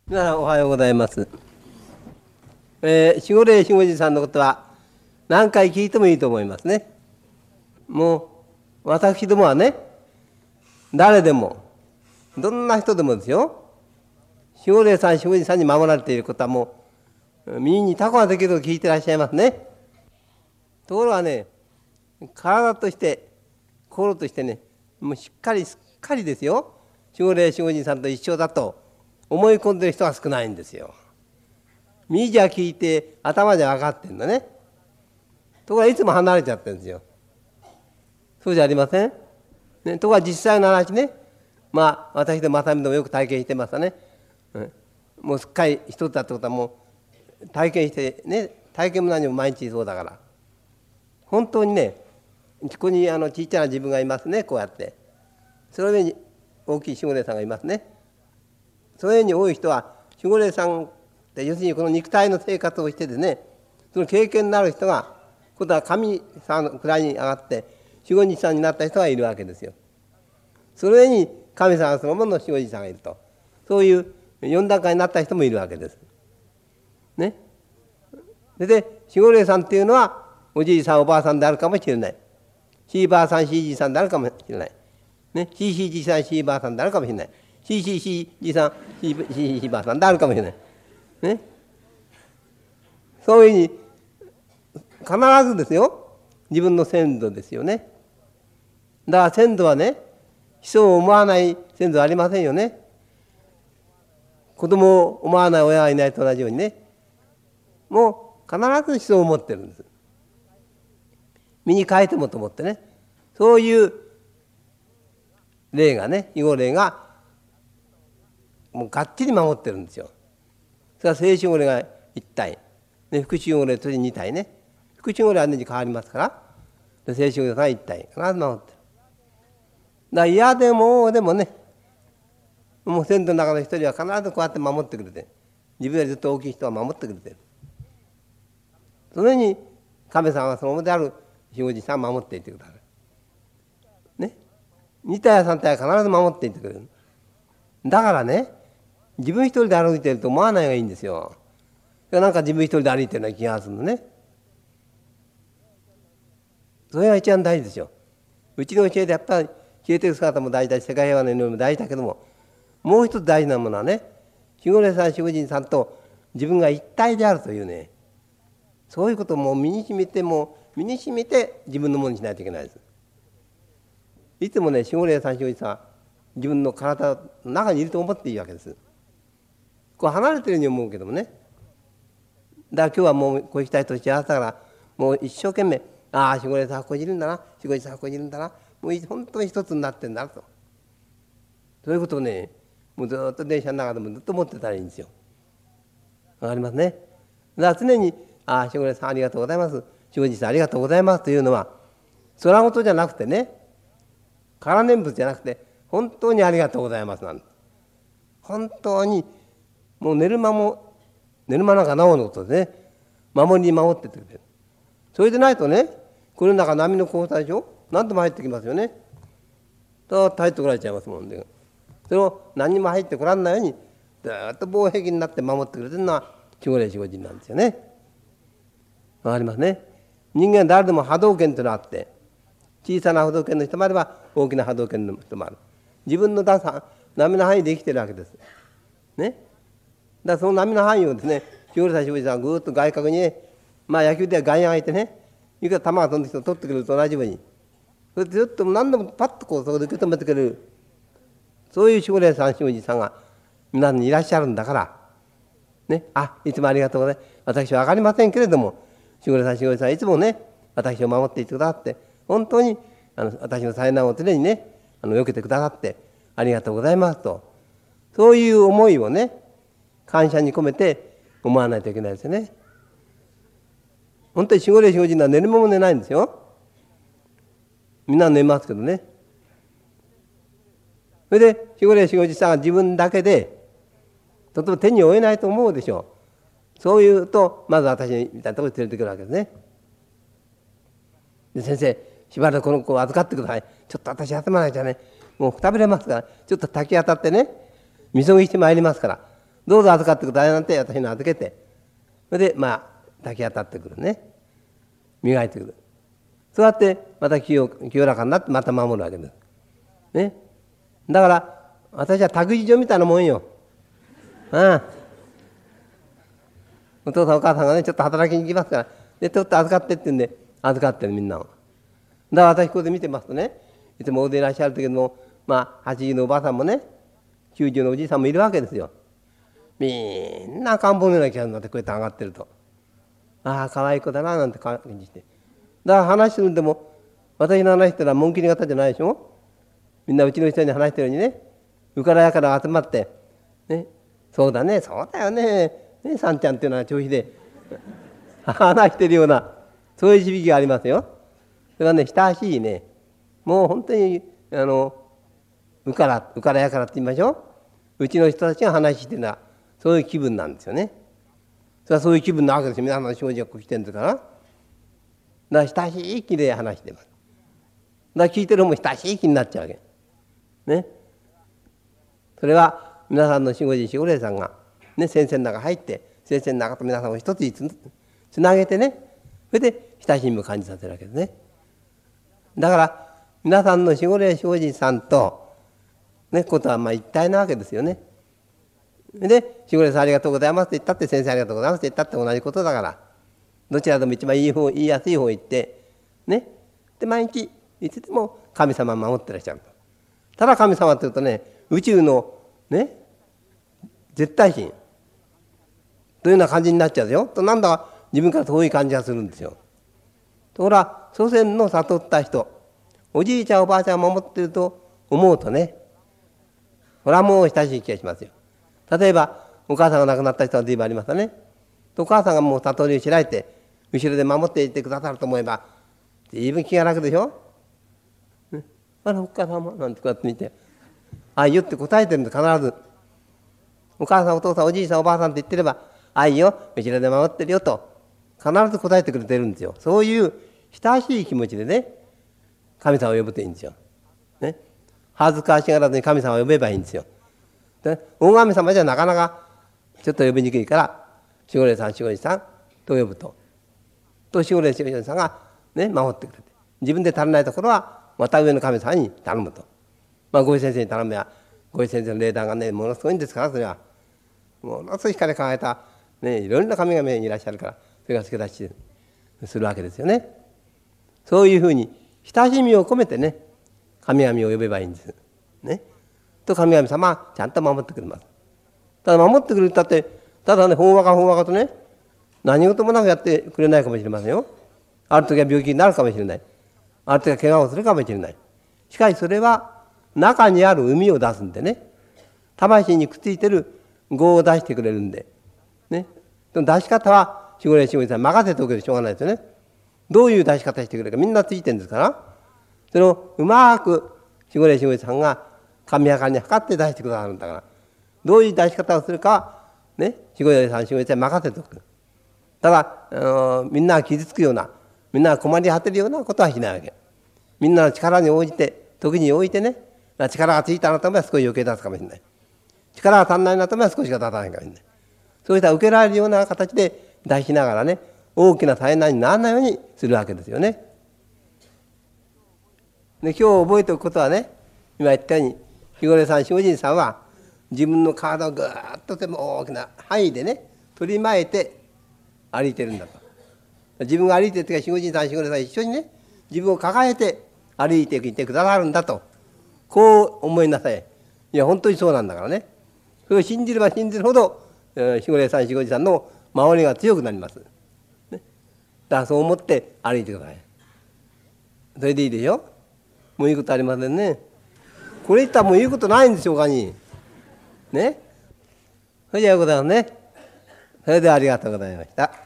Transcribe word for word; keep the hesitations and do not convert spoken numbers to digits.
皆さんおはようございます。えー、守護霊守護神さんのことは何回聞いてもいいと思いますね。もう私どもはね、誰でもどんな人でもですよ、守護霊さん守護神さんに守られていることはもう耳にタコができると聞いてらっしゃいますね。ところがね、体として心としてね、もうしっかりすっかりですよ、守護霊守護神さんと一緒だと思い込んでる人は少ないんですよ。耳じゃ聞いて頭じゃ分かってんだね。ところがいつも離れちゃってるんですよ。そうじゃありません、ね、ところが実際の話ね、まあ私と正美でもよく体験してましたね、うん、もうすっかり一つだってことはもう体験してね、体験も何も毎日そうだから本当にね、ここにあのちっちゃな自分がいますね、こうやってその上に大きい守護霊さんがいますね。そのように多い人は守護霊さんって要するにこの肉体の生活をしてですね、その経験のある人が今度は神様の位に上がって守護神さんになった人がいるわけですよ。その上に神様そのものの守護神さんがいると、そういうよん段階になった人もいるわけです。ね。で守護霊さんっていうのはおじいさんおばあさんであるかもしれない。ひいばあさんひいじいさんであるかもしれない。ね。ひいひいじいさんひいばあさんであるかもしれない。ひいひいひいじいさんひいひいばあさんであるかもしれない。ね。そういうふうに必ずですよ、自分の先祖ですよね。だから先祖はね、子孫を思わない先祖はありませんよね。子供を思わない親がいないと同じようにね、もう必ず子孫を持ってるんです。身に変えてもと思ってね、そういう霊がね、守護霊がもうがっちり守ってるんですよ。それは聖守護霊が一体、ね、福守護霊として二体ね。福守護霊は年に変わりますから、聖守護霊が一体必ず守ってる。だから嫌でもでもね、もう先祖の中の一人は必ずこうやって守ってくれて、自分よりずっと大きい人は守ってくれてる。そのように神様はそのものである守護神さんを守っていってください。ね、二体や三体は必ず守っていってくれる。だからね、自分一人で歩いてると思わないがいいんですよ。なんか自分一人で歩いてるような気がするのね。それが一番大事ですよ。うちの教えでやっぱり消えていく姿も大事だし、世界平和の祈りも大事だけども、もう一つ大事なものはね、守護霊さん守護神さんと自分が一体であるというね、そういうことをもう身にしみても身にしみて自分のものにしないといけないです。いつもね、守護霊さん守護神さんは自分の体の中にいると思っていいわけです。こう離れてるように思うけどもね。だから今日はもうこう行きたいと幸せだから、もう一生懸命、ああ守護霊さんはここにいるんだな、守護神さんはここにいるんだな、もう本当に一つになってんだと、そういうことをね、もうずっと電車の中でもずっと思ってたらいいんですよ。わかりますね。だから常にああ守護霊さんありがとうございます、守護神さんありがとうございますというのは空言じゃなくてね、空念仏じゃなくて本当にありがとうございますなんです。本当にもう寝る間も寝る間なんかなおのことでね、守りに守ってってくれる。それでないとね、この中波の交差でしょ、何度も入ってきますよね。と入ってこられちゃいますもんで、それを何にも入ってこらんないようにずっと防壁になって守ってくれてるのは守護霊守護神なんですよね。わかりますね。人間は誰でも波動拳というのがあって、小さな波動拳の人もあれば大きな波動拳の人もある。自分の段差波の範囲で生きてるわけですね。だからその波の範囲をですね、守護霊さん守護神さんはぐーっと外角にね、まあ野球では外野がいてね、いくら球が飛んできて取ってくれると同じように、それでずっと何度もパッとこうそこで受け止めてくれる、そういう守護霊さん守護神さんが皆さんにいらっしゃるんだからね、あ、いつもありがとうございます。私は分かりませんけれども、守護霊さん守護神さんいつもね、私を守っていてくださって、本当にあの私の災難を常にね、あの避けてくださってありがとうございますと、そういう思いをね、感謝に込めて思わないといけないですよね。本当に守護霊守護神は寝る間も寝ないんですよ。みんな寝ますけどね。それで守護霊守護神さんが自分だけでとても手に負えないと思うでしょう。そういうとまず私みたいなところに連れてくるわけですね。で先生、しばらくこの子を預かってください。ちょっと私休まないとね、もうくたびれますから、ちょっと滝当たってね、みそぎしてまいりますから、 どうぞ預かってくださいなんて私に預けて、それでまあ抱き当たってくるね、磨いてくる。そうやってまた清清らかになってまた守るわけです。ね。だから私は託児所みたいなもんよ。ああ、お父さんお母さんがねちょっと働きに行きますから、でちょっと預かってって言うんで預かってるみんなを。だから私ここで見てますとね、いつも大勢いらっしゃるけども、まあはちじゅうのおばあさんもねきゅうじゅうのおじいさんもいるわけですよ。みんな赤ん坊のような気がするのってこうやって上がってると、ああ可愛い子だななんて感じして、だから話するんでも私の話したら紋切り型じゃないでしょ。みんなうちの人に話してるようにね、うからやから集まってね、そうだねそうだよねね、さんちゃんっていうのは調子で話してるような、そういう響きがありますよ。それはね親しいね、もう本当にあのうからうからやからって言いましょう、うちの人たちが話してるのはそういう気分なんですよね。それはそういう気分なわけですよ。皆さんの症状がこう来てるんですから。だから親しい気で話してます。だから聞いてる方も親しい気になっちゃうわけね。それは皆さんの守護神守護霊さんが、ね、先生の中入って先生の中と皆さんを一つにつつなげてね、それで親しみを感じさせるわけですね。だから皆さんの守護霊守護神さんとねことはまあ一体なわけですよね。で守護霊さんありがとうございますって言ったって先生ありがとうございますって言ったって同じことだから、どちらでも一番いい方言いやすい方言ってね、で毎日いつでも神様を守ってらっしゃる。ただ神様というとね、宇宙のね絶対神というような感じになっちゃうよと、なんだか自分から遠い感じがするんですよ。ところが祖先の悟った人、おじいちゃんおばあちゃんを守っていると思うとね、これはもう親しい気がしますよ。例えばお母さんが亡くなった人は随分ありましたね。お母さんがもう悟りを開いて後ろで守っていてくださると思えば随分気が楽でしょ。あらお母様なんてこうやって見て、ああいよって答えてるんです。必ずお母さんお父さんおじいさんおばあさんって言ってれば、ああいいよ後ろで守ってるよと必ず答えてくれてるんですよ。そういう親しい気持ちでね神様を呼ぶといいんですよ、ね、恥ずかしがらずに神様を呼べばいいんですよ。で大神様じゃなかなかちょっと呼びにくいから、守護霊さん守護神さんと呼ぶと、と守護霊守護神さんがね守ってくれて、自分で足らないところはまた上の神様に頼むと。まあごい先生に頼めばごい先生の霊団がねものすごいんですから、それはものすごい光考えたね、いろんな神々にいらっしゃるから、それが付け出しするわけですよね。そういうふうに親しみを込めてね神々を呼べばいいんですね。と神々様はちゃんと守ってくれます。ただ守ってくれたってただねほんわかほんわかとね何事もなくやってくれないかもしれませんよ。ある時は病気になるかもしれない、ある時は怪我をするかもしれない。しかしそれは中にある膿を出すんでね、魂にくっついてる業を出してくれるんでね、その出し方は守護霊守護神さん任せておけばしょうがないですよね。どういう出し方してくれるかみんなついてるんですから、それをうまく守護霊守護神さんが神やかに測って出してくださるんだから、どういう出し方をするかはね守護霊さん守護神さんに任せておく。ただ、あのー、みんなが傷つくような、みんなが困り果てるようなことはしないわけ。みんなの力に応じて時に応じてね、力がついたなと思えば少し余計出すかもしれない、力が足んないなと思えば少しが出さないかもしれない。そういった受けられるような形で出しながらね、大きな災難にならないようにするわけですよね。で今日覚えておくことはね、今言ったように守護霊さん守護神さんは自分の体をぐーっとても大きな範囲でね取り巻いて歩いてるんだと。自分が歩いてるときは守護神さん守護霊さん一緒にね自分を抱えて歩いていてくださるんだと、こう思いなさい。いや本当にそうなんだからね。それを信じれば信じるほど守護霊さん守護神さんの守りが強くなります、ね、だからそう思って歩いてください。それでいいでしょ。もういいことありませんね。これ言ったらもう言うことないんですよ他にね。それじゃあようございますね。それではありがとうございました。